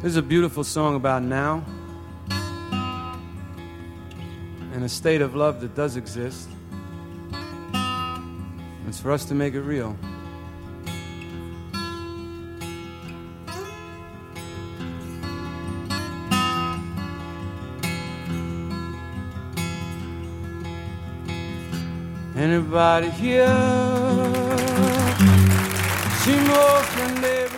This is a beautiful song about now and a state of love that does exist. It's for us to make it real. Anybody here see more than they